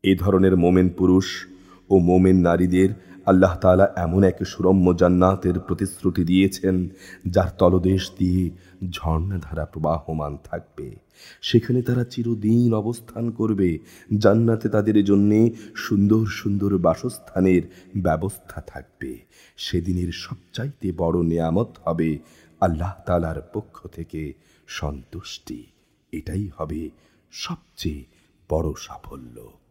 এ ধরনের মোমেন পুরুষ ও মোমেন নারীদের আল্লাহ তাআলা এমন এক সুরম্য জান্নাতের প্রতিশ্রুতি দিয়েছেন, যার তলদেশ দিয়ে ঝর্ণাধারা প্রবাহমান থাকবে। সেখানে তারা চিরদিন অবস্থান করবে। জান্নাতে তাদের জন্যে সুন্দর সুন্দর বাসস্থানের ব্যবস্থা থাকবে। সেদিনের সবচাইতে বড় নেয়ামত হবে আল্লাহ তাআলার পক্ষ থেকে সন্তুষ্টি। এটাই হবে সবচেয়ে বড় সাফল্য।